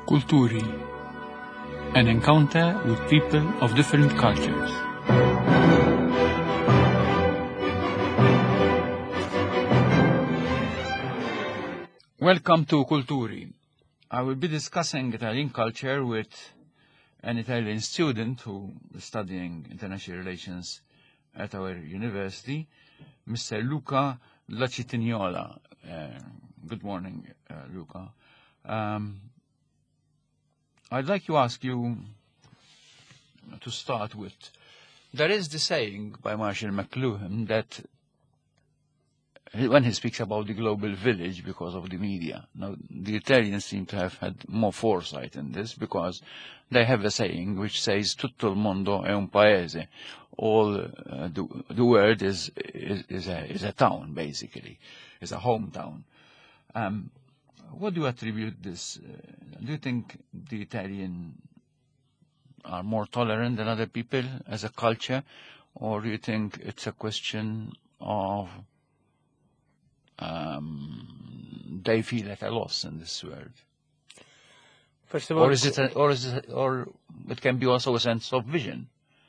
Kulturi, an encounter with people of different cultures. Welcome to Kulturi. I will be discussing Italian culture with an Italian student who is studying international relations at our university, Mr. Luca Lacitignola. Good morning, Luca. I'd like to ask you to start with, there is the saying by Marshall McLuhan that when he speaks about the global village because of the media. Now, the Italians seem to have had more foresight in this because they have a saying which says tutto il mondo è un paese. All the word is a town, basically, is a hometown. What do you attribute this? Do you think the Italian are more tolerant than other people as a culture, or do you think it's a question of they feel at a loss in this world? First of all, or it can be also a sense of vision.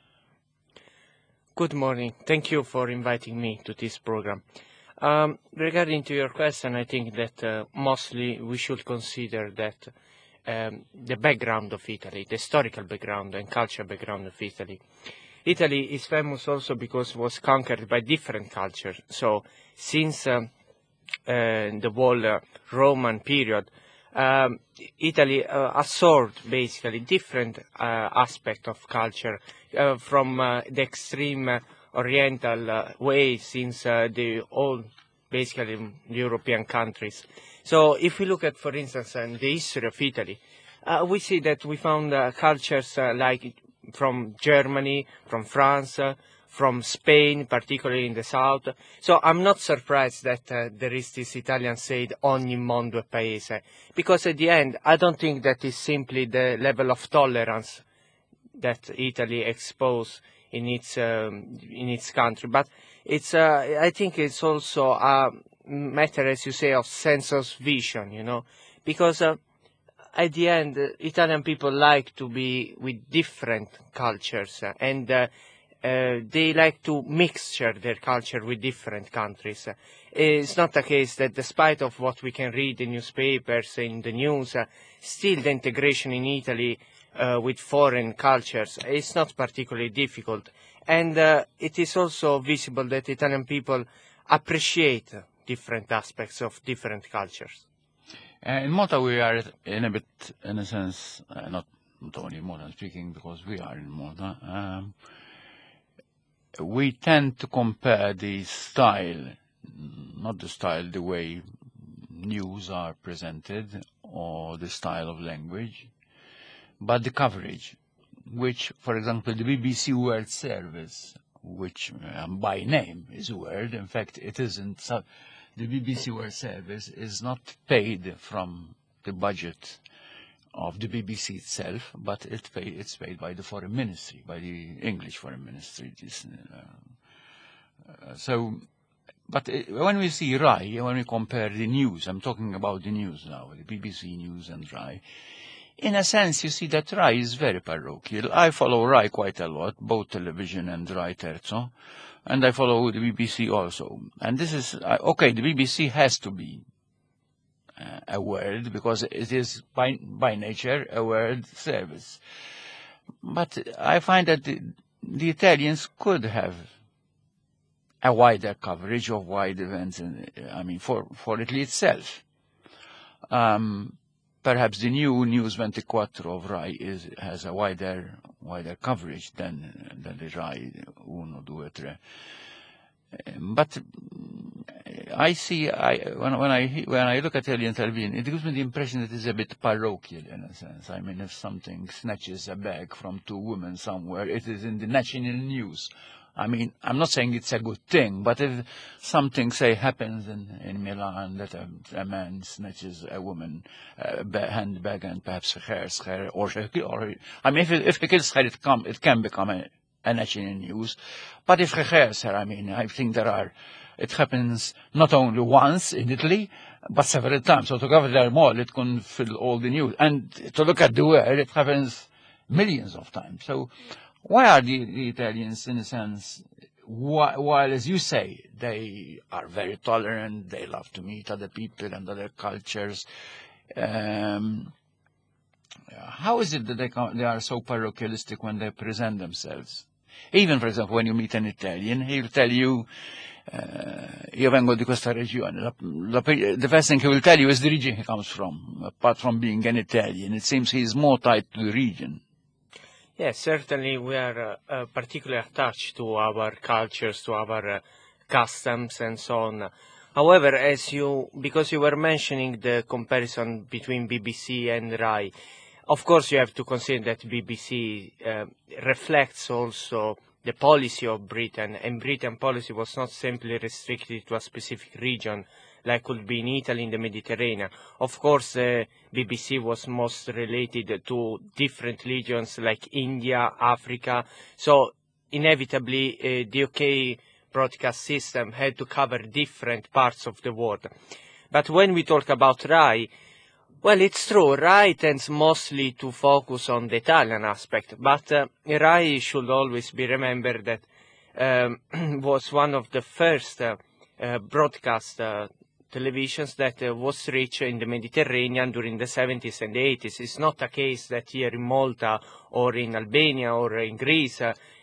Good morning. Thank you for inviting me to this program. Regarding to your question, I think that mostly we should consider that the background of Italy, the historical background and cultural background of Italy. Italy is famous also because it was conquered by different cultures. So since the whole Roman period, Italy absorbed basically different aspects of culture from the extreme Oriental way since the old, basically European countries. So if we look at, for instance, the history of Italy, we see that we found cultures like from Germany, from France, from Spain, particularly in the south. So I'm not surprised that there is this Italian saying, ogni mondo è paese, because at the end, I don't think that is simply the level of tolerance that Italy exposed in its country, but it's I think it's also a matter, as you say, of sense of vision, you know, because at the end, Italian people like to be with different cultures, and they like to mixture their culture with different countries. It's not the case that despite of what we can read in newspapers, in the news, still the integration in Italy with foreign cultures is not particularly difficult. And it is also visible that Italian people appreciate different aspects of different cultures. In Malta we are in a sense, not only Malta speaking, because we are in Malta, we tend to compare the style, not the style, the way news are presented or the style of language, but the coverage, which, for example, the BBC World Service, which by name is World, in fact it isn't, so the BBC World Service is not paid from the budget of the BBC itself, but it's paid by the Foreign Ministry, by the English Foreign Ministry. But when we see RAI, when we compare the news, I'm talking about the news now, the BBC News and RAI, in a sense, you see that RAI is very parochial. I follow RAI quite a lot, both television and RAI Terzo, and I follow the BBC also. And this is, okay, the BBC has to be a word, because it is by nature a word service. But I find that the Italians could have a wider coverage of wide events, for Italy itself. Perhaps the new News 24 of RAI has a wider coverage than the RAI 1, 2, 3. But I see, when I look at Italian television, it gives me the impression that it's a bit parochial in a sense. I mean, if something snatches a bag from two women somewhere, it is in the national news. I mean, I'm not saying it's a good thing, but if something, say, happens in Milan that a man snatches a woman handbag and perhaps her, or I mean, if he kills her, it can become a national news. But if he hurts her, I mean, I think it happens not only once in Italy, but several times. So to cover their mall, it can fill all the news. And to look at the world, it happens millions of times. So why are the Italians, in a sense, while, as you say, they are very tolerant, they love to meet other people and other cultures, how is it that they are so parochialistic when they present themselves? Even, for example, when you meet an Italian, he'll tell you, io vengo di questa regione. The first thing he will tell you is the region he comes from, apart from being an Italian. It seems he is more tied to the region. Yes, certainly we are particularly attached to our cultures, to our customs and so on. However, because you were mentioning the comparison between BBC and RAI, of course you have to consider that BBC reflects also the policy of Britain, and Britain policy was not simply restricted to a specific region, like could be in Italy, in the Mediterranean. Of course, BBC was most related to different regions like India, Africa, so inevitably the UK broadcast system had to cover different parts of the world. But when we talk about RAI, well, it's true, RAI tends mostly to focus on the Italian aspect, but RAI should always be remembered that was one of the first broadcast televisions that was reached in the Mediterranean during the 70s and 80s. It's not a case that here in Malta or in Albania or in Greece,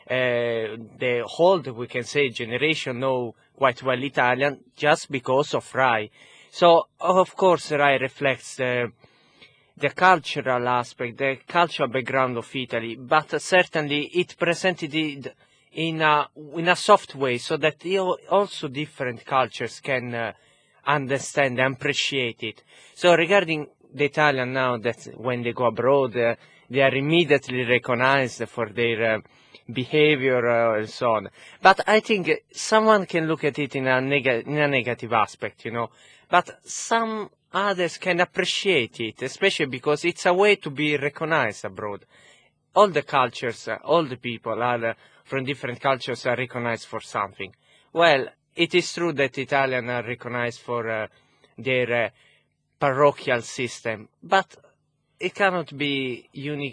the whole, we can say, generation know quite well Italian just because of RAI. So, of course, RAI reflects the cultural aspect, the cultural background of Italy, but certainly it presented it in a soft way so that also different cultures can understand and appreciate it. So regarding the Italian now, that when they go abroad, they are immediately recognized for their behavior and so on. But I think someone can look at it in a negative aspect, you know. But some others can appreciate it, especially because it's a way to be recognized abroad. All the cultures, all the people from different cultures are recognized for something. Well, it is true that Italians are recognized for their parochial system, but it cannot be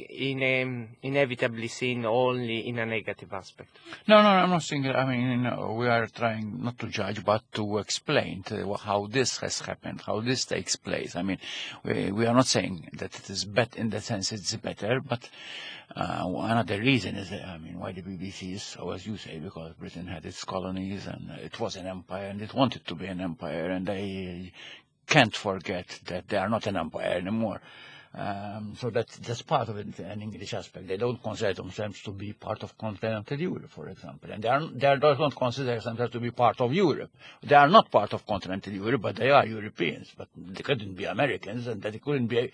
inevitably seen only in a negative aspect. No, I'm not saying. I mean, we are trying not to judge, but to explain how this has happened, how this takes place. I mean, we are not saying that it is better in the sense it's better, but another reason is, why the BBC is so, as you say, because Britain had its colonies and it was an empire and it wanted to be an empire, and they can't forget that they are not an empire anymore. So that's part of it, an English aspect. They don't consider themselves to be part of continental Europe, for example, and they don't consider themselves to be part of Europe. They are not part of continental Europe, but they are Europeans. But they couldn't be Americans, and they couldn't be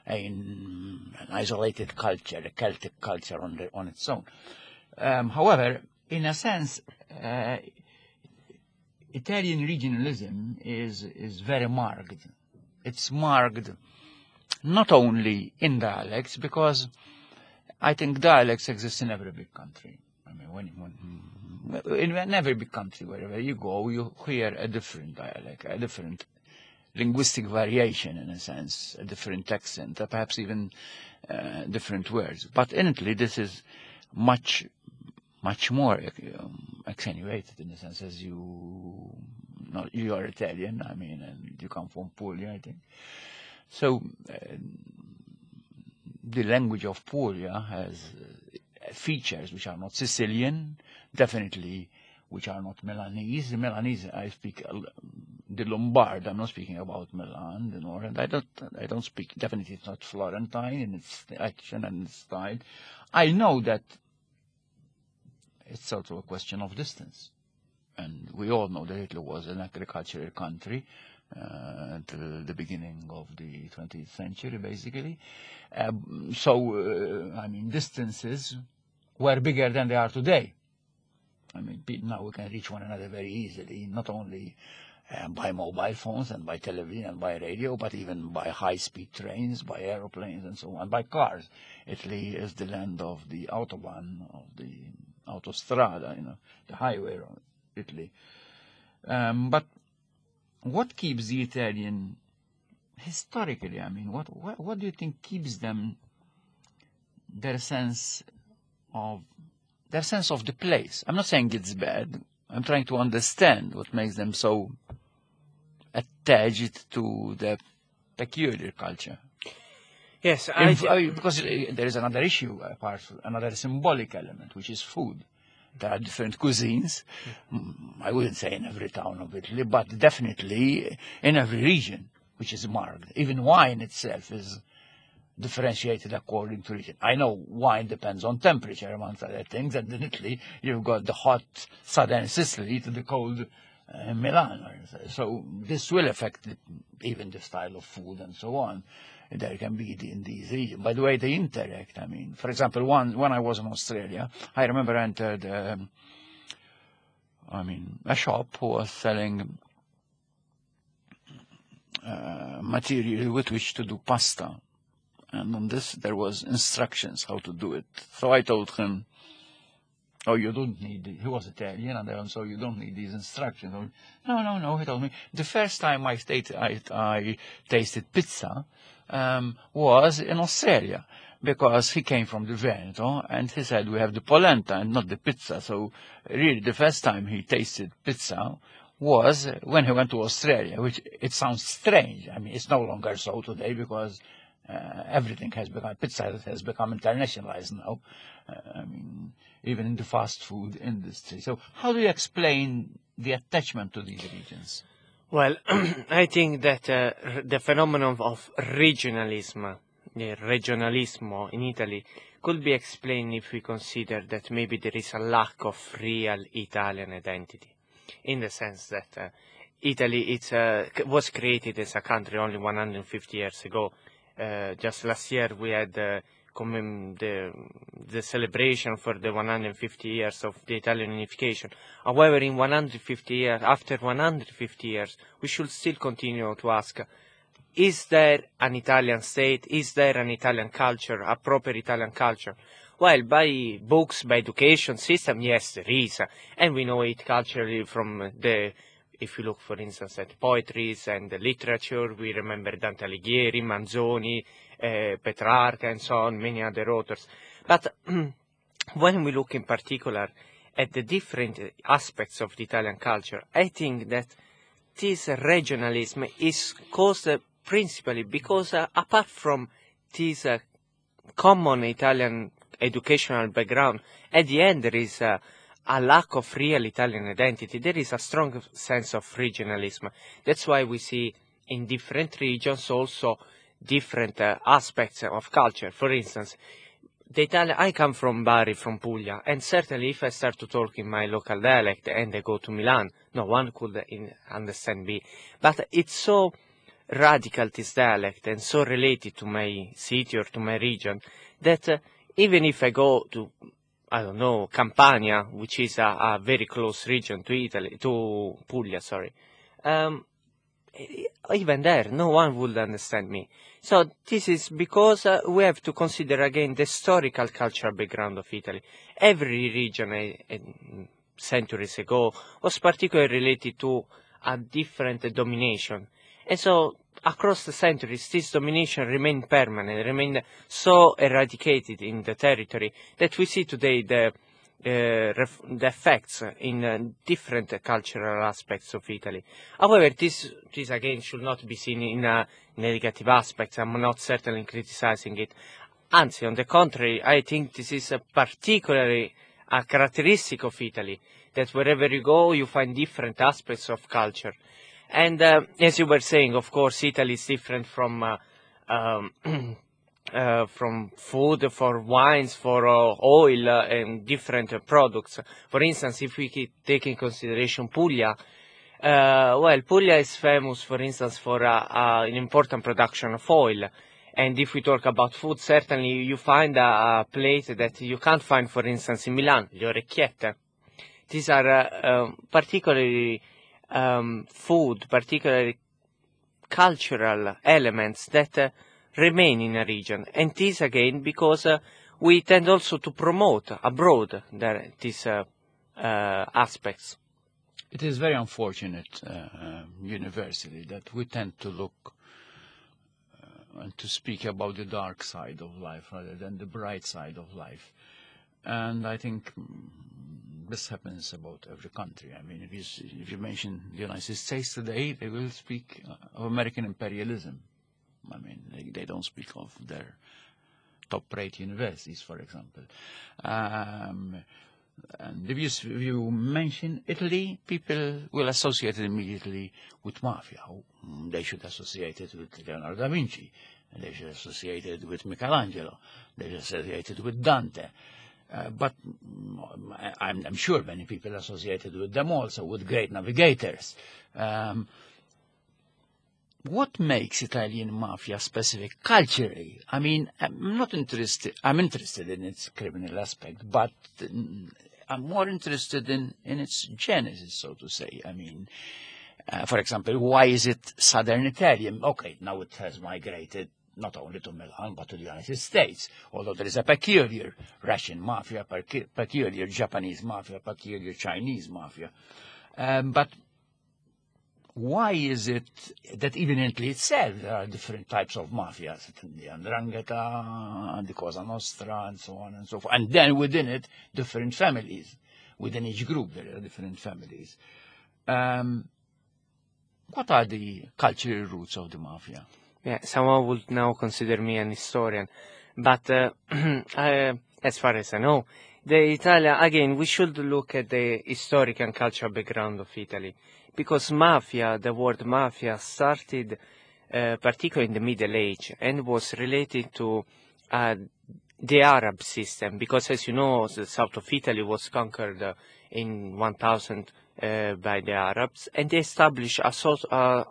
an isolated culture, a Celtic culture on its own. However, in a sense, Italian regionalism is very marked. It's marked not only in dialects, because I think dialects exist in every big country. I mean, in every big country, wherever you go, you hear a different dialect, a different linguistic variation, in a sense, a different accent, perhaps even different words. But in Italy, this is much more accentuated, in a sense, as you are Italian, and you come from Puglia, I think. So the language of Puglia has features which are not Sicilian, definitely which are not Milanese. Milanese, I speak the Lombard. I'm not speaking about Milan, the north, and I don't speak. Definitely, it's not Florentine in its action and its style. I know that it's sort of a question of distance, and we all know that Italy was an agricultural country until the beginning of the 20th century, basically. Distances were bigger than they are today. Now we can reach one another very easily, not only by mobile phones and by television and by radio, but even by high-speed trains, by aeroplanes and so on, by cars. Italy is the land of the Autobahn, of the Autostrada, the highway of Italy. But what keeps the Italian historically, I mean, what do you think keeps them their sense of the place? I'm not saying it's bad. I'm trying to understand what makes them so attached to the peculiar culture. Yes, Because there is another issue, another symbolic element, which is food. There are different cuisines. I wouldn't say in every town of Italy, but definitely in every region, which is marked. Even wine itself is differentiated according to region. I know wine depends on temperature, amongst other things, and in Italy you've got the hot southern Sicily to the cold Milan. So this will affect even the style of food and so on. There can be in these regions. By the way, they interact. I mean, for example, when I was in Australia, I remember I entered a shop who was selling material with which to do pasta. And on this, there was instructions how to do it. So I told him, oh, you don't need he was Italian, and so you don't need these instructions. No, he told me. The first time I tasted pizza was in Australia, because he came from the Veneto, and he said, we have the polenta and not the pizza. So really, the first time he tasted pizza was when he went to Australia, which it sounds strange. I mean, it's no longer so today, because everything pizza has become internationalized now. I mean, even in the fast food industry. So how do you explain the attachment to these regions? Well, I think that the phenomenon of regionalismo in Italy could be explained if we consider that maybe there is a lack of real Italian identity, in the sense that Italy was created as a country only 150 years ago. Just last year we had the celebration for the 150 years of the Italian unification. However, after 150 years, we should still continue to ask, is there an Italian state? Is there an Italian culture, a proper Italian culture? Well, by books, by education system, yes, there is. And we know it culturally from if you look, for instance, at poetries and the literature, we remember Dante Alighieri, Manzoni, Petrarca, and so on, many other authors. But when we look in particular at the different aspects of the Italian culture, I think that this regionalism is caused principally because apart from this common Italian educational background, at the end there is a lack of real Italian identity. There is a strong sense of regionalism. That's why we see in different regions also different aspects of culture. For instance, I come from Bari, from Puglia, and certainly if I start to talk in my local dialect and I go to Milan, no one could understand me. But it's so radical, this dialect, and so related to my city or to my region, that even if I go to, I don't know, Campania, which is a very close region to Puglia, even there, no one would understand me. So this is because we have to consider again the historical cultural background of Italy. Every region centuries ago was particularly related to a different domination. And so across the centuries, this domination remained permanent, remained so eradicated in the territory that we see today the effects in different cultural aspects of Italy. However, this again should not be seen in a negative aspect. I'm not certainly criticizing it. Anzi, on the contrary, I think this is particularly a characteristic of Italy, that wherever you go, you find different aspects of culture. And as you were saying, of course, Italy is different from food, for wines, for oil, and different products. For instance, if we take in consideration Puglia, Puglia is famous, for instance, for an important production of oil. And if we talk about food, certainly you find a plate that you can't find, for instance, in Milan, le orecchiette. These are particularly particularly cultural elements that remain in a region. And this again because we tend also to promote abroad these aspects. It is very unfortunate universally that we tend to look and to speak about the dark side of life rather than the bright side of life. And I think this happens about every country. I mean, if you mention the United States today, they will speak of American imperialism. I mean, they don't speak of their top-rate universities, for example. And if you mention Italy, people will associate it immediately with mafia. They should associate it with Leonardo da Vinci. They should associate it with Michelangelo. They should associate it with Dante. But I'm sure many people associated with them also, with great navigators. What makes Italian mafia specific culturally? I mean, I'm interested in its criminal aspect, but I'm more interested in its genesis, so to say. I mean, for example, why is it Southern Italian? Okay, now it has migrated not only to Milan, but to the United States, although there is a peculiar Russian mafia, peculiar Japanese mafia, peculiar Chinese mafia. But why is it that even in Italy itself there are different types of mafia, the 'Ndrangheta, the Cosa Nostra, and so on and so forth, and then within it, different families. Within each group there are different families. What are the cultural roots of the mafia? Yeah, someone would now consider me an historian, but as far as I know, again, we should look at the historic and cultural background of Italy, because mafia, the word mafia, started particularly in the Middle Age and was related to the Arab system, because as you know, the south of Italy was conquered in 1000 by the Arabs, and they established a sort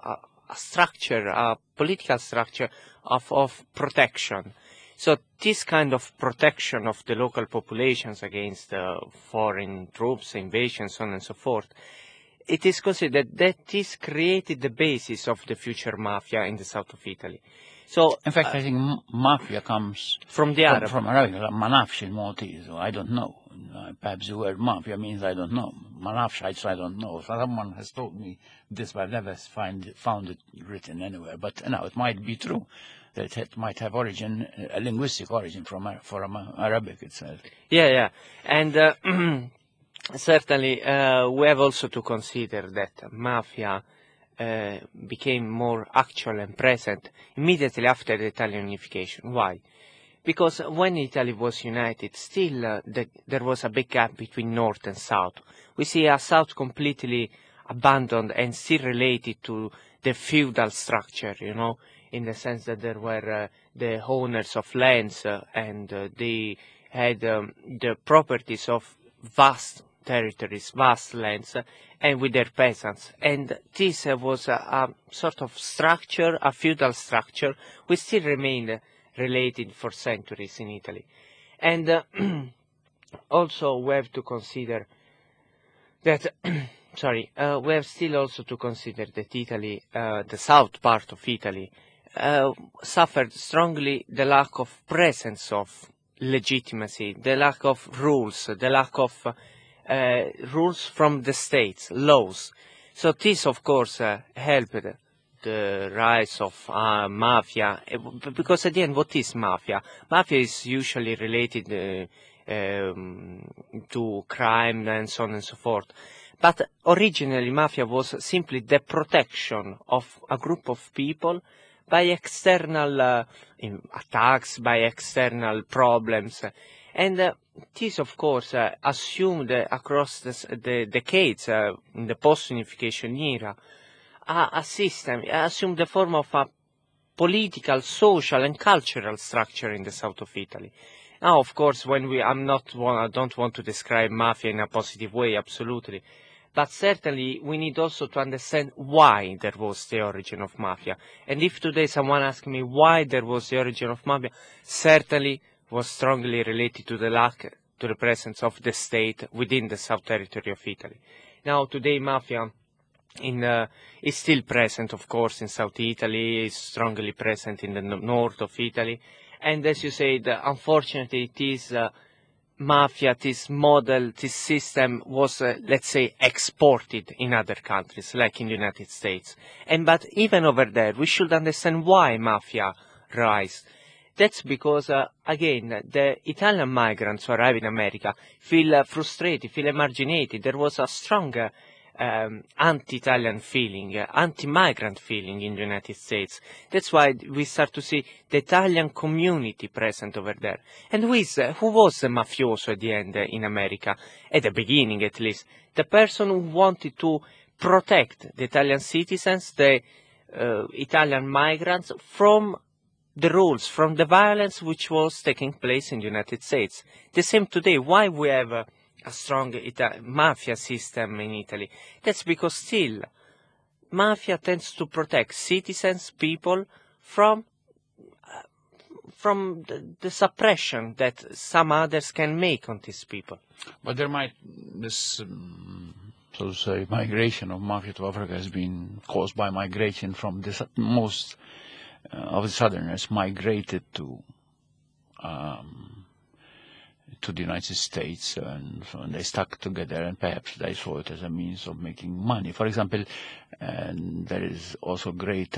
a political structure of protection. So this kind of protection of the local populations against foreign troops, invasions, so on and so forth, it is considered that this created the basis of the future mafia in the south of Italy. So, in fact, I think mafia comes from the Arab. From Arabic, manafsh in Maltese, so I don't know. Perhaps the word mafia means I don't know. Manafsh, I don't know. Someone has told me this, but I've never found it written anywhere. But now it might be true that it might have origin, a linguistic origin from Arabic itself. Yeah. And certainly we have also to consider that mafia became more actual and present immediately after the Italian unification. Why? Because when Italy was united, still there was a big gap between North and South. We see a South completely abandoned and still related to the feudal structure, in the sense that there were the owners of lands and they had the properties of vast territories, vast lands, and with their peasants. And this was a sort of structure, a feudal structure, which still remained related for centuries in Italy. And also we have to consider that, we have still also to consider that Italy, the south part of Italy, suffered strongly the lack of presence of legitimacy, the lack of rules, the lack of rules from the states, laws. So this, of course, helped the rise of mafia, because at the end, what is mafia? Mafia is usually related to crime and so on and so forth. But originally, mafia was simply the protection of a group of people by external attacks, by external problems. And this, of course, assumed across the decades, in the post-unification era, a system, assumed the form of a political, social, and cultural structure in the south of Italy. Now, of course, I don't want to describe mafia in a positive way, absolutely. But certainly, we need also to understand why there was the origin of mafia. And if today someone asks me why there was the origin of mafia, certainly was strongly related to the presence of the state within the south territory of Italy. Now, today, mafia is still present, of course, in South Italy, is strongly present in the north of Italy. And as you said, unfortunately, this mafia, this model, this system was, let's say, exported in other countries, like in the United States. But even over there, we should understand why mafia rise. That's because, again, the Italian migrants who arrive in America feel frustrated, feel emarginated. There was a strong anti-Italian feeling, anti-migrant feeling in the United States. That's why we start to see the Italian community present over there. And who was the mafioso at the end in America? At the beginning, at least. The person who wanted to protect the Italian citizens, the Italian migrants, from the rules, from the violence which was taking place in the United States. The same today. Why we have a strong mafia system in Italy? That's because still mafia tends to protect citizens, people, from the suppression that some others can make on these people. But there might, this, so to say, migration of mafia to Africa has been caused by migration from the most of the Southerners migrated to the United States, and they stuck together, and perhaps they saw it as a means of making money. For example, and there is also a great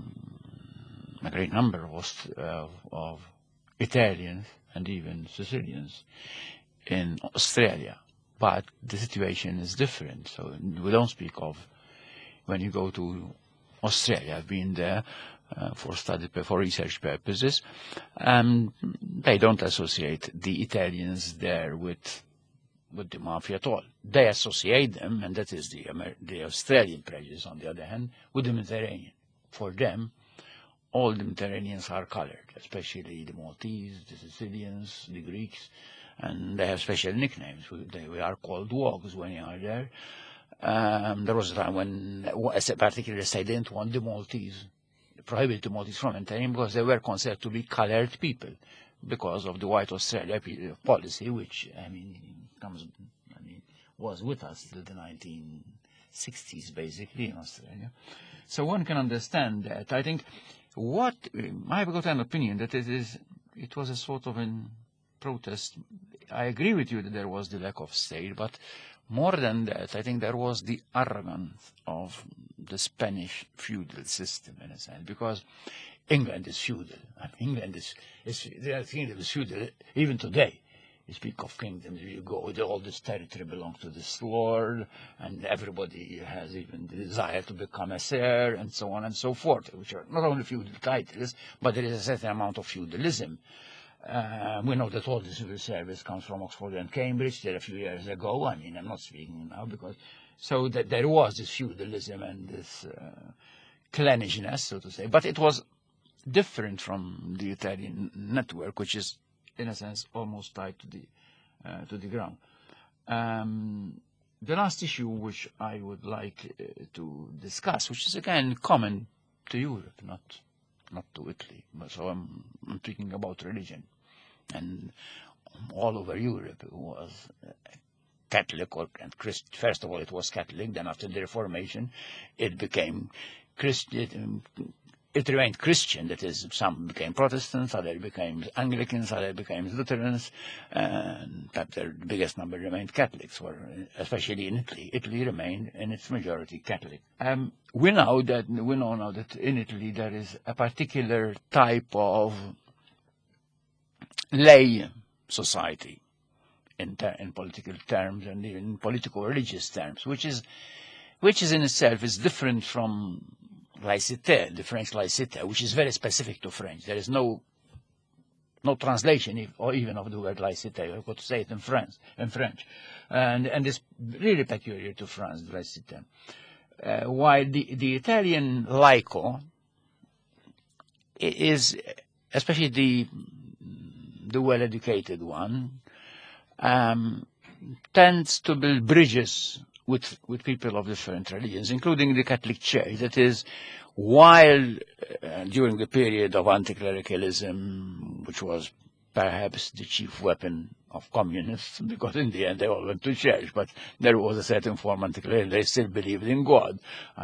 number of Italians and even Sicilians in Australia, but the situation is different. So we don't speak of, when you go to Australia, I've been there for research purposes, they don't associate the Italians there with the mafia at all. They associate them, and that is the Australian prejudice, on the other hand, with the Mediterranean. For them, all the Mediterraneans are colored, especially the Maltese, the Sicilians, the Greeks, and they have special nicknames. We are called wogs when you are there. There was a time when, particularly, they didn't want the Maltese, prohibited the Maltese from entering because they were considered to be colored people because of the White Australia policy, which, was with us till the 1960s, basically, in Australia. So one can understand that. I think I've got an opinion that it was a sort of a protest. I agree with you that there was the lack of state, but more than that, I think there was the arrogance of the Spanish feudal system, in a sense, because England is feudal. England is feudal even today. You speak of kingdoms, you go, all this territory belongs to this lord, and everybody has even the desire to become a heir, and so on and so forth, which are not only feudal titles, but there is a certain amount of feudalism. We know that all the civil service comes from Oxford and Cambridge there a few years ago. I'm not speaking now so that there was this feudalism and this clannishness, so to say, but it was different from the Italian network, which is, in a sense, almost tied to the ground. The last issue which I would like to discuss, which is again common to Europe, not to Italy, but so I'm speaking about religion. And all over Europe it was Catholic and Christian. First of all, it was Catholic. Then after the Reformation, it became Christian. It remained Christian. That is, some became Protestants, others became Anglicans, others became Lutherans, and the biggest number remained Catholics, especially in Italy. Italy remained in its majority Catholic. We know now that in Italy there is a particular type of lay society in political terms and in political-religious terms, which is in itself is different from laïcité, the French laïcité, which is very specific to French. There is no translation or even of the word laïcité. I've got to say it in French, and it's really peculiar to France, the laïcité. While the Italian laico is, especially the well-educated one, tends to build bridges with people of different religions, including the Catholic Church. That is, while during the period of anti-clericalism, which was perhaps the chief weapon of communists, because in the end they all went to church, but there was a certain form of anti-clericalism. They still believed in God.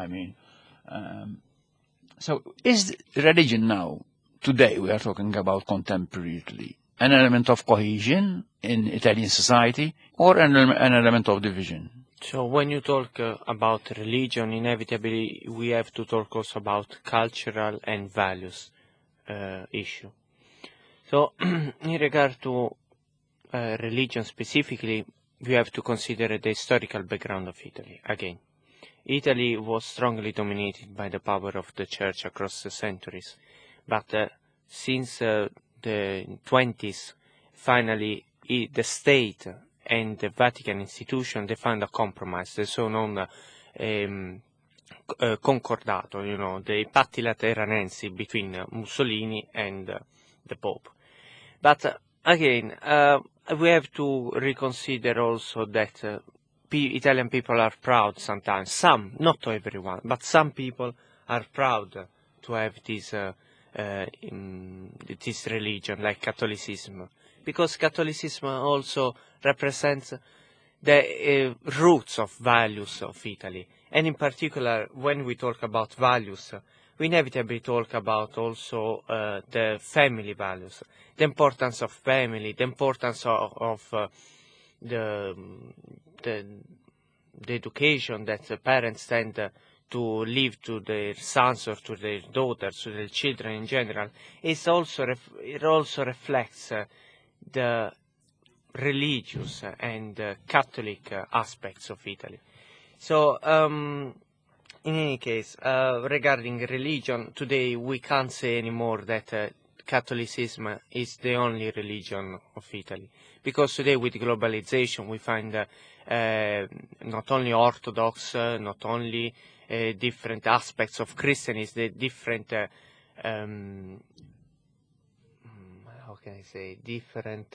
So is religion now, today we are talking about contemporarily, an element of cohesion in Italian society or an element of division? So when you talk about religion, inevitably we have to talk also about cultural and values. issue. So, in regard to religion specifically, we have to consider the historical background of Italy. Again, Italy was strongly dominated by the power of the church across the centuries, but since the 20s, finally the state and the Vatican institution, they found a compromise, the so-known concordato, the patti lateranensi between Mussolini and the Pope. But again, we have to reconsider also that Italian people are proud sometimes. Some, not everyone, but some people are proud to have this religion, like Catholicism, because Catholicism also represents the roots of values of Italy. And in particular, when we talk about values, we inevitably talk about also the family values, the importance of family, the importance of the education that the parents tend to leave to their sons or to their daughters, to their children in general. It also reflects the religious and Catholic aspects of Italy. So, in any case, regarding religion, today we can't say anymore that Catholicism is the only religion of Italy, because today with globalization we find not only Orthodox, not only different aspects of Christianism, the different how can I say, different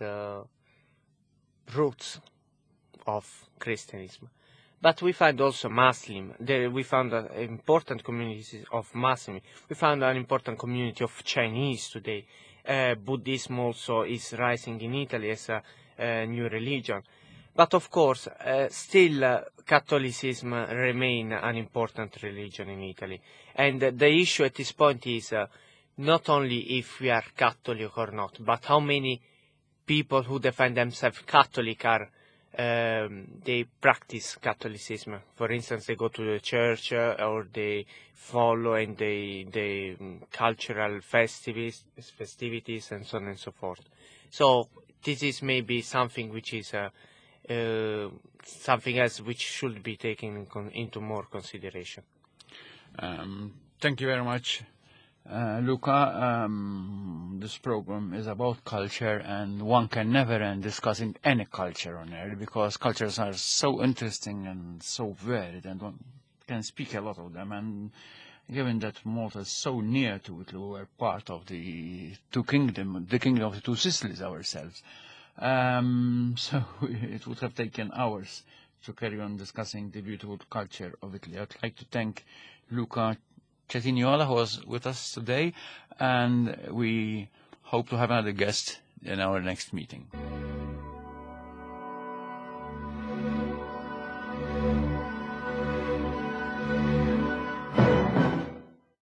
roots of Christianism. But we find also Muslim. We found important communities of Muslim. We found an important community of Chinese today. Buddhism also is rising in Italy as a new religion. But of course, still Catholicism remains an important religion in Italy. And the issue at this point is not only if we are Catholic or not, but how many people who define themselves Catholic are they practice Catholicism. For instance, they go to the church or they follow and they cultural festivities and so on and so forth. So this is maybe something which is something else which should be taken into more consideration. Thank you very much, Luca. This program is about culture, and one can never end discussing any culture on air, because cultures are so interesting and so varied, and one can speak a lot of them. And given that Malta is so near to Italy, we're part of the kingdom of the two Sicilies ourselves. So it would have taken hours to carry on discussing the beautiful culture of Italy. I'd like to thank Luca Cetignola, who was with us today, and we hope to have another guest in our next meeting.